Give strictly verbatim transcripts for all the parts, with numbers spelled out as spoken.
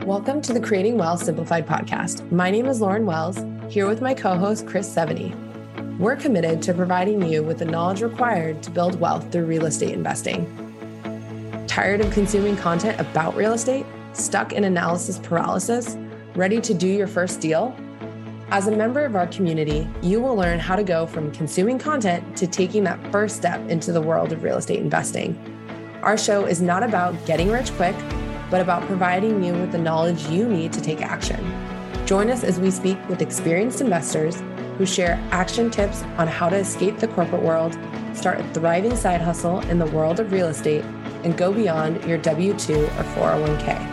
Welcome to the Creating Wealth Simplified podcast. My name is Lauren Wells, here with my co-host, Chris Seveny. We're committed to providing you with the knowledge required to build wealth through real estate investing. Tired of consuming content about real estate? Stuck in analysis paralysis? Ready to do your first deal? As a member of our community, you will learn how to go from consuming content to taking that first step into the world of real estate investing. Our show is not about getting rich quick, but about providing you with the knowledge you need to take action. Join us as we speak with experienced investors who share action tips on how to escape the corporate world, start a thriving side hustle in the world of real estate, and go beyond your W two or four oh one k.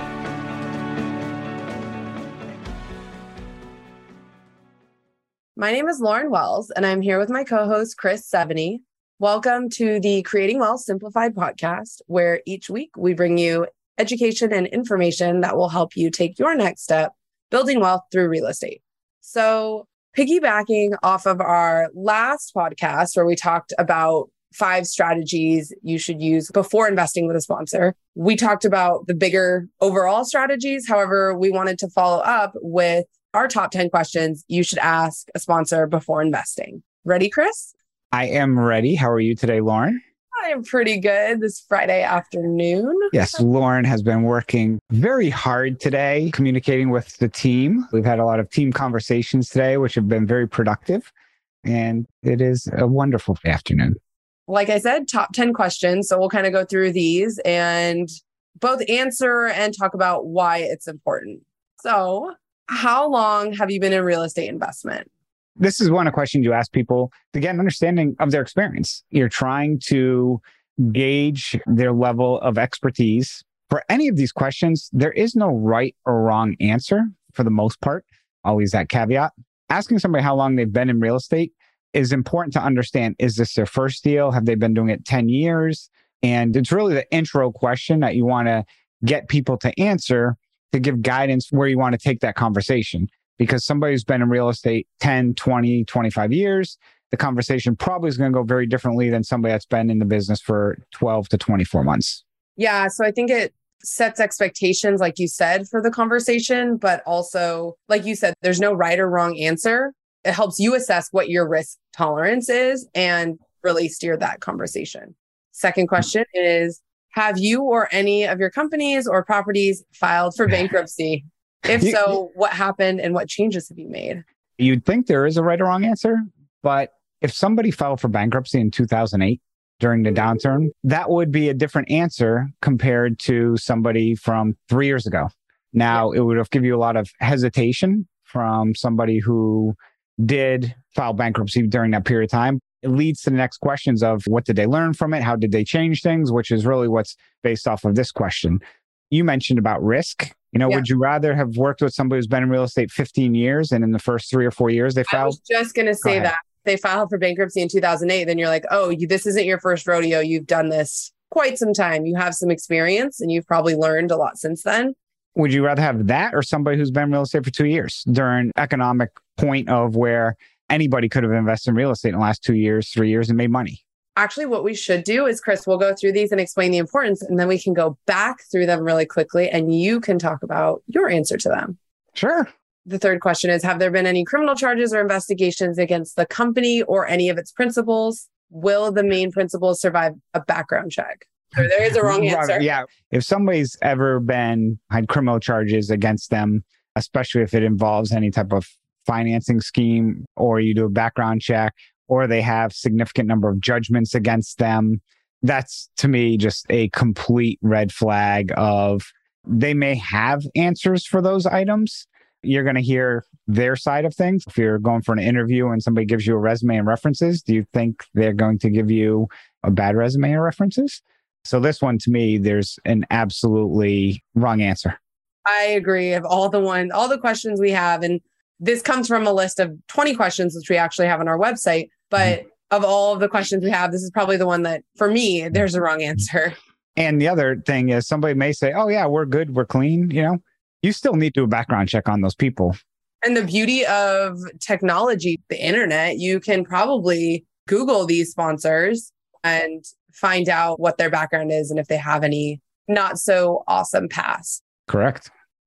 My name is Lauren Wells, and I'm here with my co-host, Chris Seveny. Welcome to the Creating Wealth Simplified podcast, where each week we bring you education and information that will help you take your next step, building wealth through real estate. So piggybacking off of our last podcast where we talked about five strategies you should use before investing with a sponsor, we talked about the bigger overall strategies. However, we wanted to follow up with our top ten questions you should ask a sponsor before investing. Ready, Chris? I am ready. How are you today, Lauren? I'm pretty good this Friday afternoon. Yes, Lauren has been working very hard today, communicating with the team. We've had a lot of team conversations today, which have been very productive. And it is a wonderful afternoon. Like I said, top ten questions. So we'll kind of go through these and both answer and talk about why it's important. So how long have you been in real estate investment? This is one of the questions you ask people to get an understanding of their experience. You're trying to gauge their level of expertise. For any of these questions, there is no right or wrong answer for the most part. Always that caveat. Asking somebody how long they've been in real estate is important to understand. Is this their first deal? Have they been doing it ten years? And it's really the intro question that you want to get people to answer to give guidance where you want to take that conversation. Because somebody who's been in real estate ten, twenty, twenty-five years, the conversation probably is going to go very differently than somebody that's been in the business for twelve to twenty-four months. Yeah. So I think it sets expectations, like you said, for the conversation, but also, like you said, there's no right or wrong answer. It helps you assess what your risk tolerance is and really steer that conversation. Second question is, have you or any of your companies or properties filed for bankruptcy? If so, what happened and what changes have you made? You'd think there is a right or wrong answer, but if somebody filed for bankruptcy in two thousand eight during the downturn, that would be a different answer compared to somebody from three years ago. Now, yeah. It would have given you a lot of hesitation from somebody who did file bankruptcy during that period of time. It leads to the next questions of what did they learn from it? How did they change things? Which is really what's based off of this question. You mentioned about risk. You know, yeah. Would you rather have worked with somebody who's been in real estate fifteen years and in the first three or four years they filed? I was just going to say that. They filed for bankruptcy in two thousand eight. Then you're like, oh, you, this isn't your first rodeo. You've done this quite some time. You have some experience and you've probably learned a lot since then. Would you rather have that or somebody who's been in real estate for two years during economic point of where anybody could have invested in real estate in the last two years, three years and made money? Actually, what we should do is, Chris, we'll go through these and explain the importance, and then we can go back through them really quickly, and you can talk about your answer to them. Sure. The third question is, have there been any criminal charges or investigations against the company or any of its principals? Will the main principals survive a background check? So there is a wrong answer. Yeah. If somebody's ever been had criminal charges against them, especially if it involves any type of financing scheme, or you do a background check, or they have significant number of judgments against them, that's to me just a complete red flag of they may have answers for those items. You're going to hear their side of things. If you're going for an interview and somebody gives you a resume and references, do you think they're going to give you a bad resume and references? So this one, to me, there's an absolutely wrong answer. I agree. Of all the one, all the questions we have, and this comes from a list of twenty questions, which we actually have on our website. But mm-hmm. of all of the questions we have, this is probably the one that, for me, there's a wrong answer. And the other thing is somebody may say, oh, yeah, we're good. We're clean. You know, you still need to do a background check on those people. And the beauty of technology, the internet, you can probably Google these sponsors and find out what their background is and if they have any not so awesome past. Correct.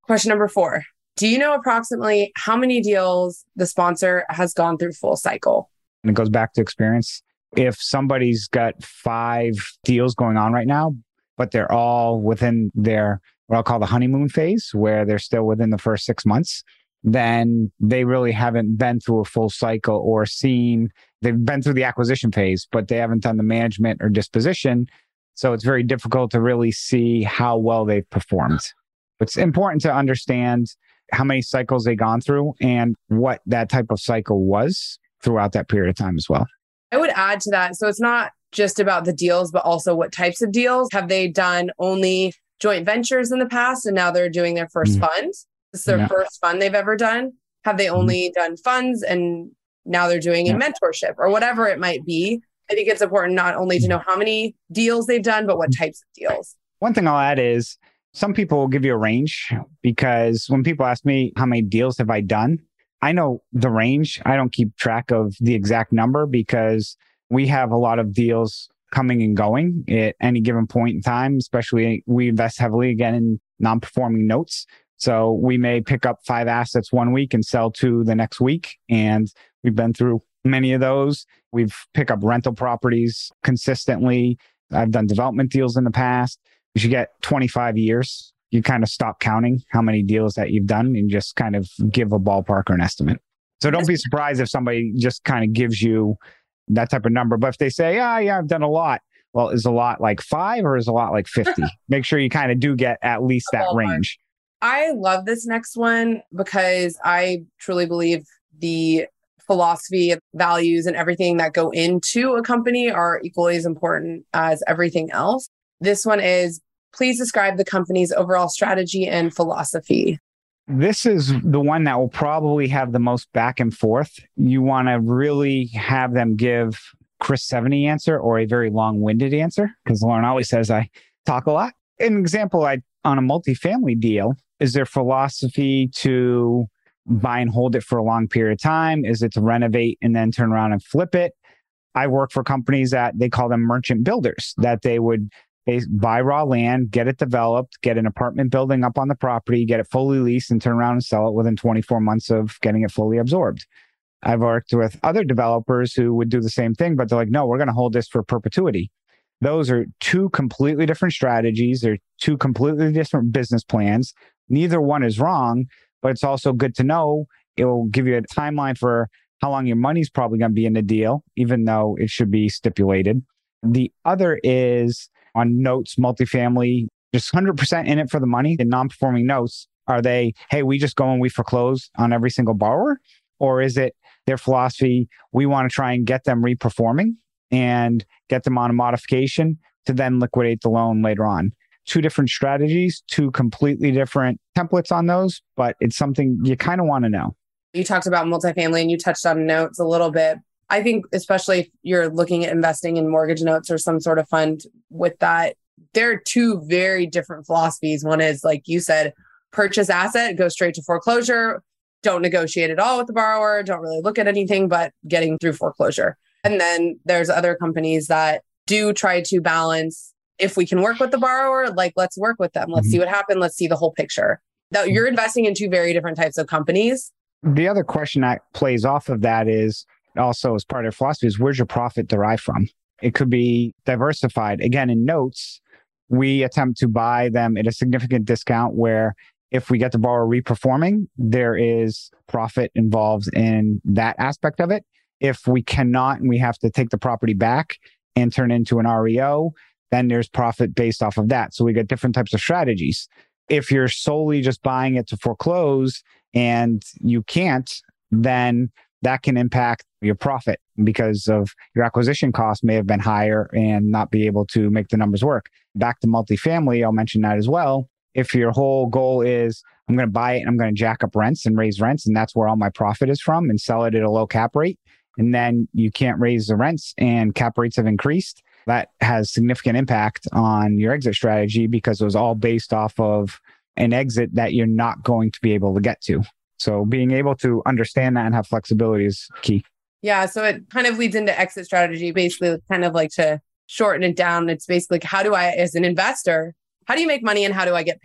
Question number four. Do you know approximately how many deals the sponsor has gone through full cycle? And it goes back to experience. If somebody's got five deals going on right now, but they're all within their, what I'll call the honeymoon phase, where they're still within the first six months, then they really haven't been through a full cycle or seen, they've been through the acquisition phase, but they haven't done the management or disposition. So it's very difficult to really see how well they've performed. It's important to understand how many cycles they've gone through and what that type of cycle was throughout that period of time as well. I would add to that. So it's not just about the deals, but also what types of deals. Have they done only joint ventures in the past and now they're doing their first mm-hmm. fund? This is their yeah. first fund they've ever done. Have they only mm-hmm. done funds and now they're doing yeah. a mentorship or whatever it might be? I think it's important not only to know how many deals they've done, but what types of deals. One thing I'll add is some people will give you a range, because when people ask me how many deals have I done, I know the range. I don't keep track of the exact number because we have a lot of deals coming and going at any given point in time, especially we invest heavily again in non-performing notes. So we may pick up five assets one week and sell two the next week. And we've been through many of those. We've picked up rental properties consistently. I've done development deals in the past. You should get twenty-five years. You kind of stop counting how many deals that you've done and just kind of give a ballpark or an estimate. So don't be surprised if somebody just kind of gives you that type of number. But if they say, ah, yeah, I've done a lot. Well, is a lot like five or is a lot like fifty? Make sure you kind of do get at least that range. I love this next one because I truly believe the philosophy, values, and everything that go into a company are equally as important as everything else. This one is, please describe the company's overall strategy and philosophy. This is the one that will probably have the most back and forth. You want to really have them give Chris seventy answer or a very long-winded answer, because Lauren always says I talk a lot. An example, I on a multifamily deal, is their philosophy to buy and hold it for a long period of time? Is it to renovate and then turn around and flip it? I work for companies that they call them merchant builders, that they would they buy raw land, get it developed, get an apartment building up on the property, get it fully leased and turn around and sell it within twenty-four months of getting it fully absorbed. I've worked with other developers who would do the same thing, but they're like, no, we're going to hold this for perpetuity. Those are two completely different strategies. They're two completely different business plans. Neither one is wrong, but it's also good to know. It will give you a timeline for how long your money's probably going to be in the deal, even though it should be stipulated. The other is on notes, multifamily, just one hundred percent in it for the money. The non-performing notes, are they, hey, we just go and we foreclose on every single borrower? Or is it their philosophy, we want to try and get them reperforming and get them on a modification to then liquidate the loan later on? Two different strategies, two completely different templates on those, but it's something you kind of want to know. You talked about multifamily and you touched on notes a little bit. I think especially if you're looking at investing in mortgage notes or some sort of fund with that, there are two very different philosophies. One is, like you said, purchase asset, go straight to foreclosure, don't negotiate at all with the borrower, don't really look at anything but getting through foreclosure. And then there's other companies that do try to balance, if we can work with the borrower, like let's work with them. Let's mm-hmm. see what happened. Let's see the whole picture. Now, you're investing in two very different types of companies. The other question that plays off of that is also as part of their philosophy is, where's your profit derived from? It could be diversified. Again, in notes, we attempt to buy them at a significant discount where if we get the borrower reperforming, there is profit involved in that aspect of it. If we cannot and we have to take the property back and turn it into an R E O, then there's profit based off of that. So we get different types of strategies. If you're solely just buying it to foreclose and you can't, then that can impact your profit because of your acquisition cost may have been higher and not be able to make the numbers work. Back to multifamily, I'll mention that as well. If your whole goal is, I'm going to buy it and I'm going to jack up rents and raise rents, and that's where all my profit is from, and sell it at a low cap rate, and then you can't raise the rents and cap rates have increased, that has significant impact on your exit strategy because it was all based off of an exit that you're not going to be able to get to. So being able to understand that and have flexibility is key. Yeah. So it kind of leads into exit strategy, basically kind of like to shorten it down. It's basically, how do I, as an investor, how do you make money and how do I get paid?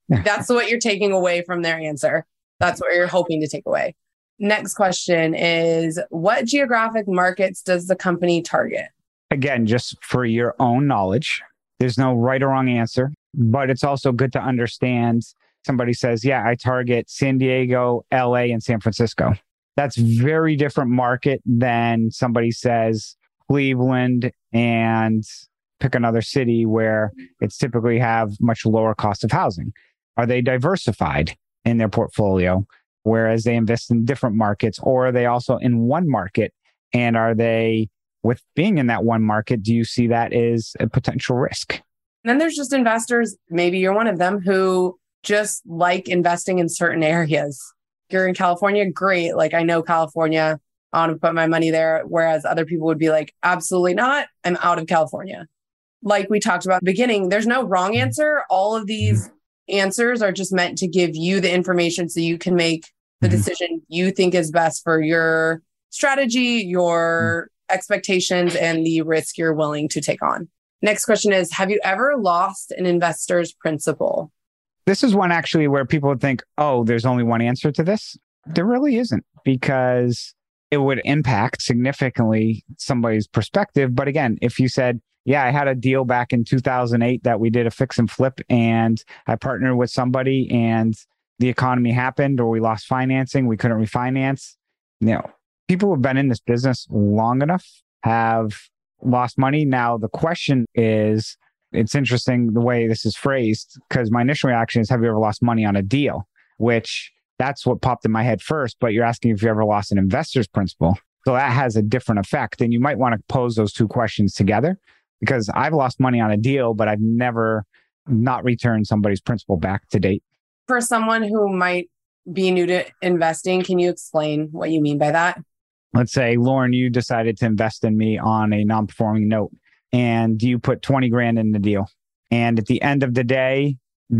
That's what you're taking away from their answer. That's what you're hoping to take away. Next question is, what geographic markets does the company target? Again, just for your own knowledge, there's no right or wrong answer, but it's also good to understand. Somebody says, yeah, I target San Diego, L A, and San Francisco. That's very different market than somebody says Cleveland and pick another city where it's typically have much lower cost of housing. Are they diversified in their portfolio, whereas they invest in different markets, or are they also in one market? And are they, with being in that one market, do you see that as a potential risk? And then there's just investors, maybe you're one of them, who just like investing in certain areas. You're in California, great. Like, I know California, I want to put my money there. Whereas other people would be like, absolutely not. I'm out of California. Like we talked about at the beginning, there's no wrong answer. All of these answers are just meant to give you the information so you can make the decision you think is best for your strategy, your expectations, and the risk you're willing to take on. Next question is, have you ever lost an investor's principal? This is one actually where people would think, oh, there's only one answer to this. There really isn't, because it would impact significantly somebody's perspective. But again, if you said, yeah, I had a deal back in two thousand eight that we did a fix and flip, and I partnered with somebody and the economy happened, or we lost financing, we couldn't refinance. You know, people who have been in this business long enough have lost money. Now, the question is, it's interesting the way this is phrased, because my initial reaction is, have you ever lost money on a deal? Which that's what popped in my head first, but you're asking if you ever lost an investor's principal. So that has a different effect. And you might want to pose those two questions together, because I've lost money on a deal, but I've never not returned somebody's principal back to date. For someone who might be new to investing, can you explain what you mean by that? Let's say, Lauren, you decided to invest in me on a non-performing note, and you put twenty grand in the deal. And at the end of the day,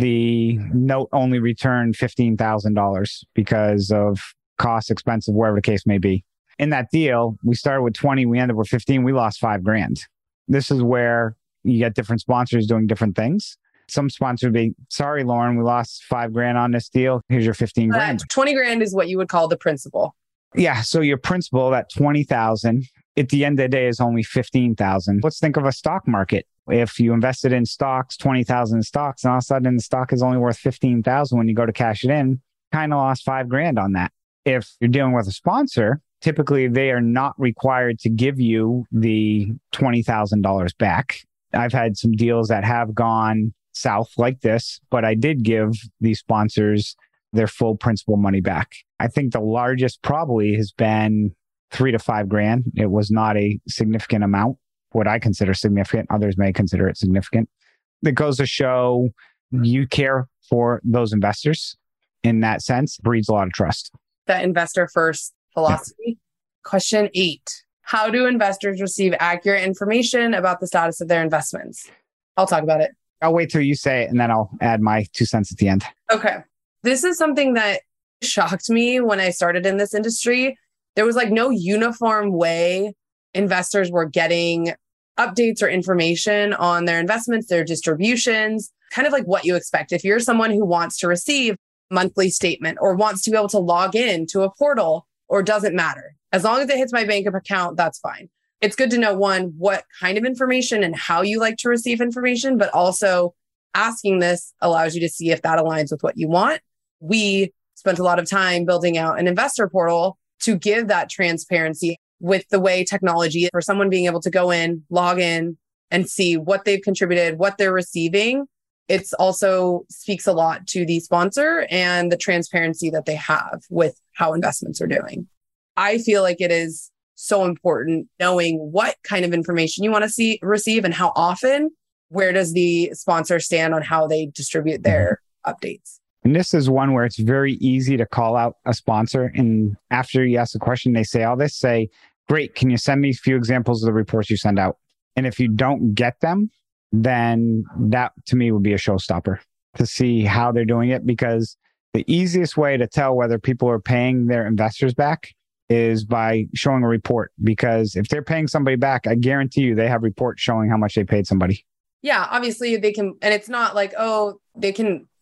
the note only returned fifteen thousand dollars because of cost, expensive, wherever the case may be. In that deal, we started with twenty, we ended with fifteen, we lost five grand. This is where you get different sponsors doing different things. Some sponsors would be, sorry, Lauren, we lost five grand on this deal. Here's your fifteen grand. Uh, twenty grand is what you would call the principal. Yeah. So your principal, that twenty thousand, at the end of the day is only fifteen thousand. Let's think of a stock market. If you invested in stocks, twenty thousand in stocks, and all of a sudden the stock is only worth fifteen thousand when you go to cash it in, kind of lost five grand on that. If you're dealing with a sponsor, typically they are not required to give you the twenty thousand dollars back. I've had some deals that have gone south like this, but I did give these sponsors their full principal money back. I think the largest probably has been three to five grand. It was not a significant amount, what I consider significant. Others may consider it significant. It goes to show you care for those investors in that sense, breeds a lot of trust. That investor first philosophy. Yeah. Question eight. How do investors receive accurate information about the status of their investments? I'll talk about it. I'll wait till you say it and then I'll add my two cents at the end. Okay. This is something that shocked me when I started in this industry. There was like no uniform way investors were getting updates or information on their investments, their distributions, kind of like what you expect. If you're someone who wants to receive a monthly statement or wants to be able to log in to a portal, or doesn't matter. As long as it hits my bank account, that's fine. It's good to know, one, what kind of information and how you like to receive information, but also asking this allows you to see if that aligns with what you want. We spent a lot of time building out an investor portal to give that transparency with the way technology for someone being able to go in, log in, and see what they've contributed, what they're receiving. It's also speaks a lot to the sponsor and the transparency that they have with how investments are doing. I feel like it is so important knowing what kind of information you want to see receive and how often. Where does the sponsor stand on how they distribute their updates? And this is one where it's very easy to call out a sponsor. And after you ask the question, they say all this, say, great, can you send me a few examples of the reports you send out? And if you don't get them, then that to me would be a showstopper to see how they're doing it. Because the easiest way to tell whether people are paying their investors back is by showing a report. Because if they're paying somebody back, I guarantee you they have reports showing how much they paid somebody. Yeah, obviously they can, and it's not like, oh, they can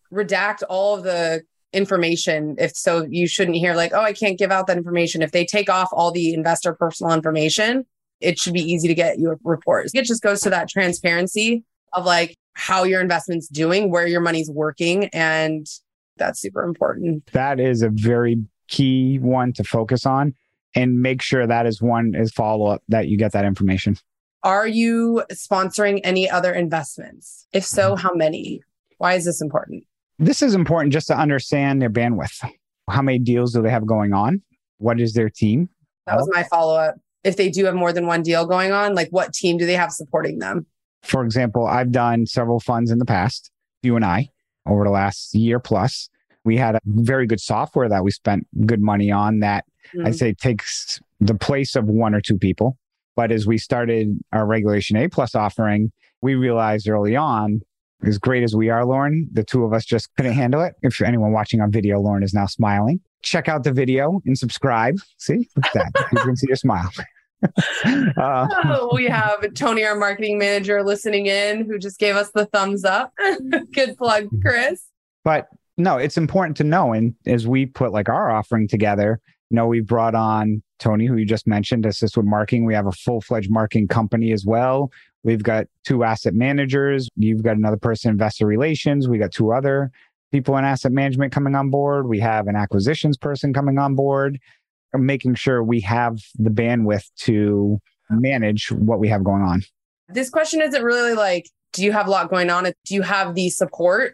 redact all of the information. If so, you shouldn't hear like, oh, I can't give out that information. If they take off all the investor personal information, it should be easy to get your reports. It just goes to that transparency of like how your investment's doing, where your money's working. And that's super important. That is a very key one to focus on, and make sure that is one is follow-up that you get that information. Are you sponsoring any other investments? If so, how many? Why is this important? This is important just to understand their bandwidth. How many deals do they have going on? What is their team? That was my follow-up. If they do have more than one deal going on, like what team do they have supporting them? For example, I've done several funds in the past, you and I, over the last year plus. We had a very good software that we spent good money on that mm. I'd say takes the place of one or two people. But as we started our Regulation A plus offering, we realized early on, as great as we are, Lauren, the two of us just couldn't handle it. If anyone watching on video, Lauren is now smiling. Check out the video and subscribe. See, look at that. You can see your smile. uh, oh, we have Tony, our marketing manager, listening in, who just gave us the thumbs up. Good plug, Chris. But no, it's important to know. And as we put like our offering together, you know, we brought on Tony, who you just mentioned, to assist with marketing. We have a full-fledged marketing company as well. We've got two asset managers. You've got another person in investor relations. We got two other people in asset management coming on board. We have an acquisitions person coming on board, making sure we have the bandwidth to manage what we have going on. This question isn't really like, do you have a lot going on? Do you have the support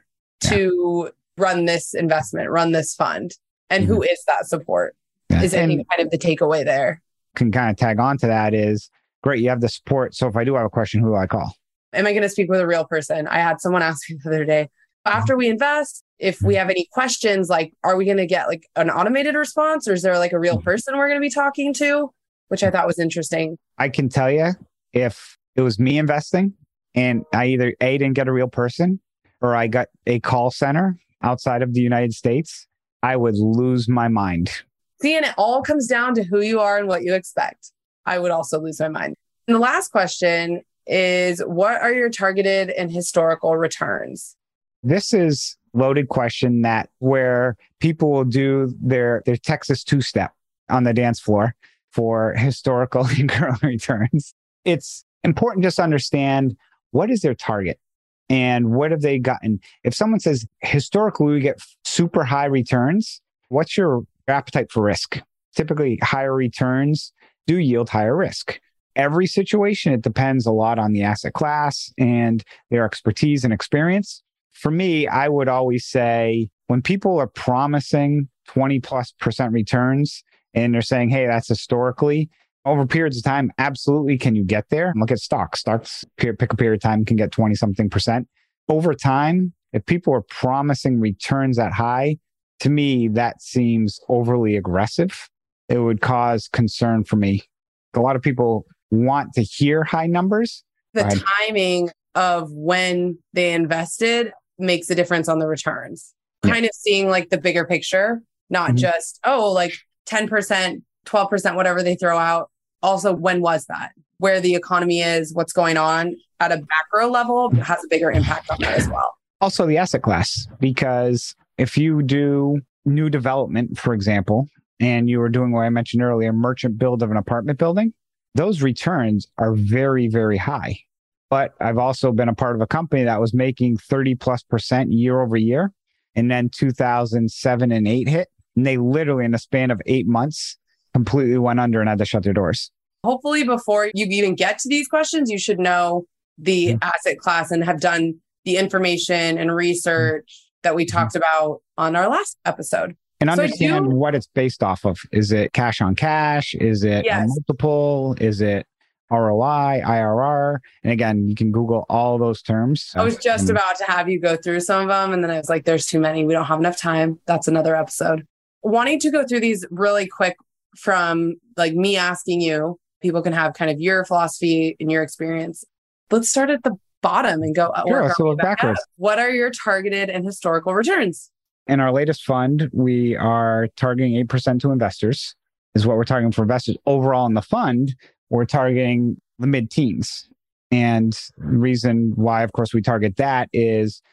to yeah. run this investment, run this fund? And mm-hmm. who is that support? Yeah. Is any kind of the takeaway there? Can kind of tag on to that is, great, you have the support. So if I do have a question, who do I call? Am I going to speak with a real person? I had someone ask me the other day, after we invest, if we have any questions, like, are we going to get like an automated response, or is there like a real person we're going to be talking to? Which I thought was interesting. I can tell you, if it was me investing and I either A, didn't get a real person, or I got a call center outside of the United States, I would lose my mind. See, and it all comes down to who you are and what you expect. I would also lose my mind. And the last question is, what are your targeted and historical returns? This is a loaded question that where people will do their, their Texas two-step on the dance floor for historical and current returns. It's important just to understand, what is their target and what have they gotten? If someone says, historically, we get super high returns, what's your appetite for risk? Typically, higher returns do yield higher risk. Every situation, it depends a lot on the asset class and their expertise and experience. For me, I would always say, when people are promising twenty plus percent returns and they're saying, hey, that's historically, over periods of time, absolutely, can you get there? Look at stocks. Stocks, pick a period of time, can get twenty something percent. Over time, if people are promising returns that high, to me, that seems overly aggressive. It would cause concern for me. A lot of people want to hear high numbers. The timing of when they invested makes a difference on the returns. Yeah. Kind of seeing like the bigger picture, not mm-hmm. just, oh, like ten percent, twelve percent, whatever they throw out. Also, when was that? Where the economy is, what's going on at a macro level has a bigger impact on that as well. Also the asset class, because if you do new development, for example, and you were doing what I mentioned earlier, merchant build of an apartment building, those returns are very, very high. But I've also been a part of a company that was making thirty plus percent year over year. And then two thousand seven and eight hit, and they literally in the span of eight months completely went under and had to shut their doors. Hopefully before you even get to these questions, you should know the mm-hmm. asset class and have done the information and research mm-hmm. that we talked about on our last episode. And understand so do, what it's based off of. Is it cash on cash? Is it yes. a multiple? Is it R O I, I R R? And again, you can Google all those terms. I was just um, about to have you go through some of them. And then I was like, there's too many. We don't have enough time. That's another episode. Wanting to go through these really quick from like me asking you, people can have kind of your philosophy and your experience. Let's start at the bottom and go sure, so look backwards. Up. What are your targeted and historical returns? In our latest fund, we are targeting eight percent to investors, is what we're targeting for investors. Overall in the fund, we're targeting the mid-teens. And the reason why, of course, we target that is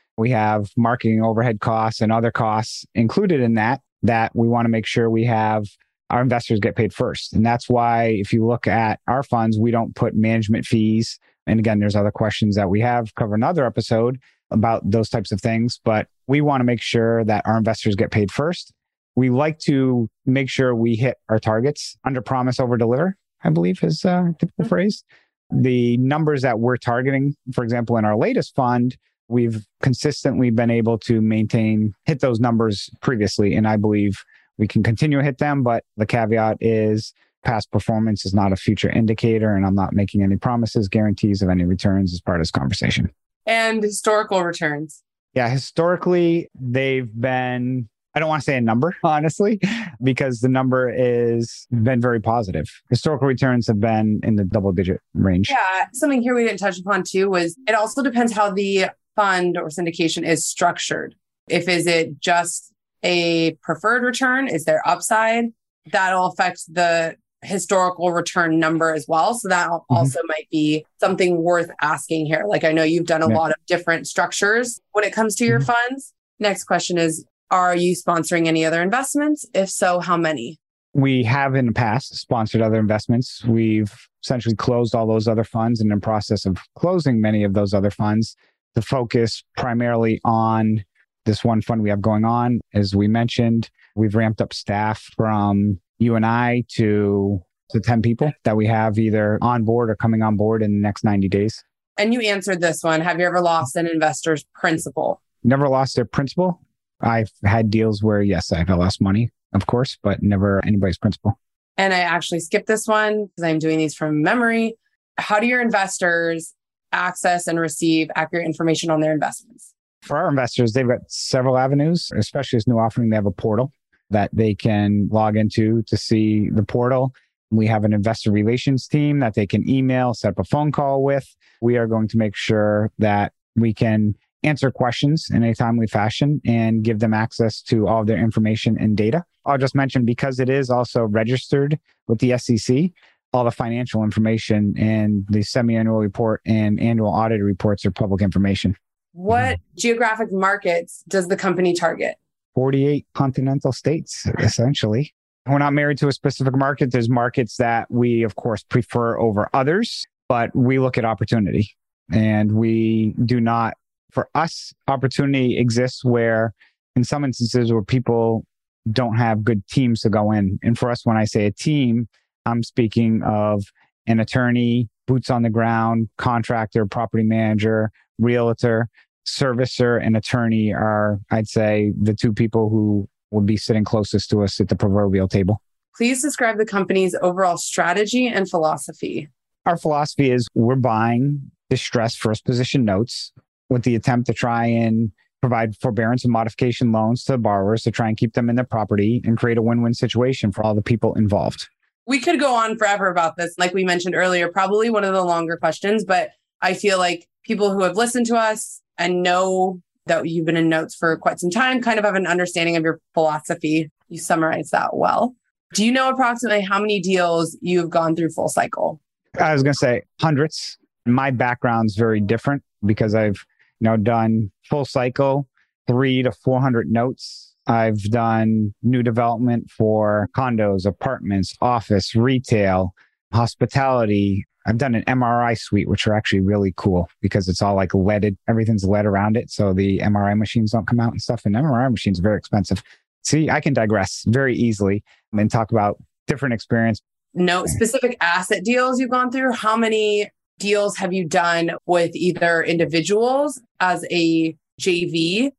We have marketing overhead costs and other costs included in that, that we want to make sure we have our investors get paid first. And that's why if you look at our funds, we don't put management fees. And again, there's other questions that we have cover another episode about those types of things, but we want to make sure that our investors get paid first. We like to make sure we hit our targets. Under promise, over deliver, I believe is a typical phrase. The numbers that we're targeting, for example, in our latest fund, we've consistently been able to maintain, hit those numbers previously. And I believe we can continue to hit them, but the caveat is past performance is not a future indicator. And I'm not making any promises, guarantees of any returns as part of this conversation. And historical returns. Yeah, historically, they've been, I don't want to say a number, honestly, because the number is been very positive. Historical returns have been in the double digit range. Yeah, something here we didn't touch upon too was it also depends how the fund or syndication is structured. If is it just a preferred return, is there upside? That'll affect the historical return number as well. So that mm-hmm. also might be something worth asking here. Like I know you've done a yeah. lot of different structures when it comes to your mm-hmm. funds. Next question is, are you sponsoring any other investments? If so, how many? We have in the past sponsored other investments. We've essentially closed all those other funds and in the process of closing many of those other funds to focus primarily on this one fund we have going on. As we mentioned, we've ramped up staff from you and I to, to ten people that we have either on board or coming on board in the next ninety days. And you answered this one. Have you ever lost an investor's principal? Never lost their principal. I've had deals where, yes, I've lost money, of course, but never anybody's principal. And I actually skipped this one because I'm doing these from memory. How do your investors access and receive accurate information on their investments? For our investors, they've got several avenues, especially this new offering. They have a portal that they can log into to see the portal. We have an investor relations team that they can email, set up a phone call with. We are going to make sure that we can answer questions in a timely fashion and give them access to all of their information and data. I'll just mention, because it is also registered with the S E C, all the financial information and the semi-annual report and annual audit reports are public information. What geographic markets does the company target? forty-eight continental states, essentially. We're not married to a specific market. There's markets that we, of course, prefer over others, but we look at opportunity. And we do not, for us, opportunity exists where, in some instances, where people don't have good teams to go in. And for us, when I say a team, I'm speaking of an attorney, boots on the ground, contractor, property manager, realtor, servicer, and attorney are, I'd say, the two people who would be sitting closest to us at the proverbial table. Please describe the company's overall strategy and philosophy. Our philosophy is we're buying distressed first position notes with the attempt to try and provide forbearance and modification loans to borrowers to try and keep them in their property and create a win-win situation for all the people involved. We could go on forever about this. Like we mentioned earlier, probably one of the longer questions, but I feel like people who have listened to us and know that you've been in notes for quite some time kind of have an understanding of your philosophy. You summarized that well. Do you know approximately how many deals you've gone through full cycle? I was going to say hundreds. My background's very different because I've you know done full cycle, three to four hundred notes. I've done new development for condos, apartments, office, retail, hospitality. I've done an M R I suite, which are actually really cool because it's all like leaded. Everything's lead around it. So the M R I machines don't come out and stuff. And M R I machines are very expensive. See, I can digress very easily and talk about different experience. No specific asset deals you've gone through. How many deals have you done with either individuals as a J V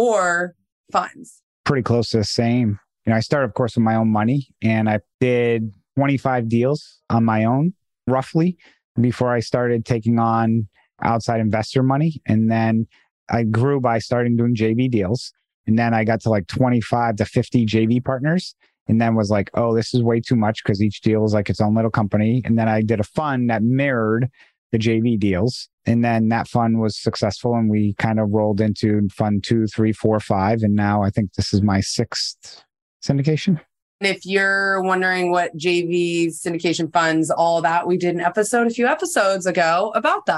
or funds? Pretty close to the same. You know, I started, of course, with my own money, and I did twenty-five deals on my own, roughly, before I started taking on outside investor money. And then I grew by starting doing J V deals. And then I got to like twenty-five to fifty J V partners. And then was like, oh, this is way too much because each deal is like its own little company. And then I did a fund that mirrored the J V deals. And then that fund was successful. And we kind of rolled into fund two, three, four, five. And now I think this is my sixth syndication. If you're wondering what J V syndication funds, all that, we did an episode a few episodes ago about that.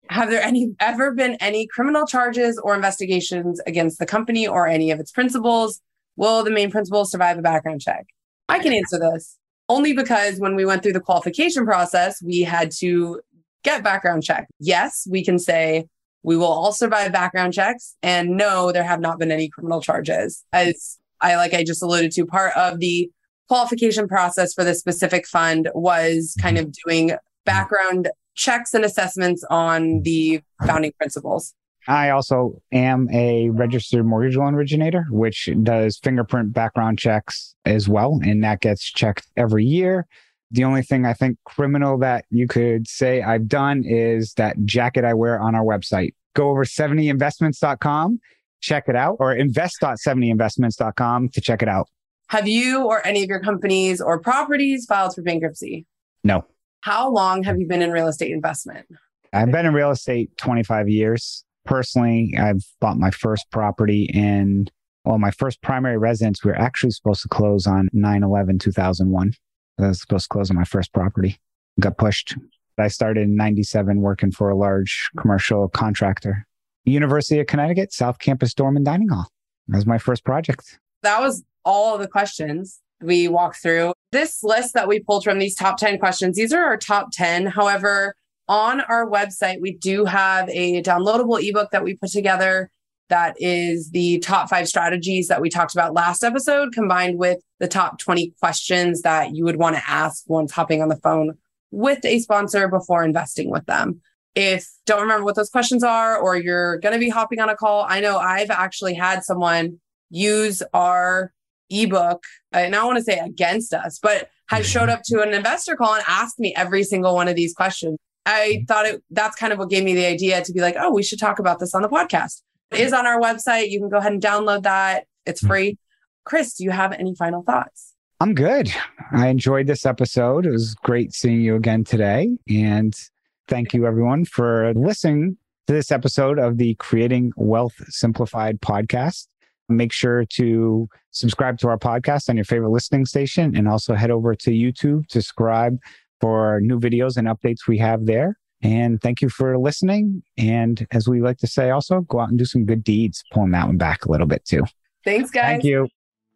Have there any ever been any criminal charges or investigations against the company or any of its principals? Will the main principal survive a background check? I can answer this only because when we went through the qualification process, we had to get background check. Yes, we can say we will all survive background checks. And no, there have not been any criminal charges. As I, like I just alluded to, part of the qualification process for this specific fund was kind of doing background checks and assessments on the founding principals. I also am a registered mortgage loan originator, which does fingerprint background checks as well. And that gets checked every year. The only thing I think criminal that you could say I've done is that jacket I wear on our website. Go over seventy investments dot com, check it out, or invest dot seventy investments dot com to check it out. Have you or any of your companies or properties filed for bankruptcy? No. How long have you been in real estate investment? I've been in real estate twenty-five years. Personally, I've bought my first property in, well, my first primary residence. We were actually supposed to close on nine eleven two thousand one. I was supposed to close on my first property. Got pushed. I started in ninety-seven working for a large commercial contractor. University of Connecticut, South Campus Dorm and Dining Hall. That was my first project. That was all of the questions we walked through. This list that we pulled from these top ten questions, these are our top ten. However, on our website, we do have a downloadable ebook that we put together that is the top five strategies that we talked about last episode, combined with the top twenty questions that you would want to ask once hopping on the phone with a sponsor before investing with them. If you don't remember what those questions are, or you're going to be hopping on a call, I know I've actually had someone use our ebook, and I don't want to say against us, but has showed up to an investor call and asked me every single one of these questions. I thought it, that's kind of what gave me the idea to be like, oh, we should talk about this on the podcast. It is on our website. You can go ahead and download that. It's free. Chris, do you have any final thoughts? I'm good. I enjoyed this episode. It was great seeing you again today. And thank you, everyone, for listening to this episode of the Creating Wealth Simplified podcast. Make sure to subscribe to our podcast on your favorite listening station, and also head over to YouTube to subscribe for new videos and updates we have there. And thank you for listening. And as we like to say, also go out and do some good deeds, pulling that one back a little bit too. Thanks, guys. Thank you.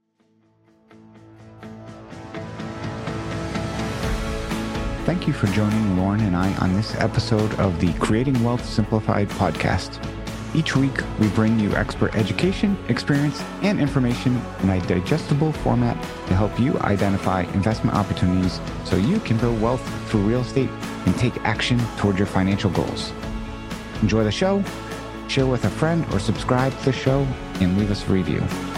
Thank you for joining Lauren and I on this episode of the Creating Wealth Simplified podcast. Each week, we bring you expert education, experience, and information in a digestible format to help you identify investment opportunities so you can build wealth through real estate and take action toward your financial goals. Enjoy the show, share with a friend, or subscribe to the show and leave us a review.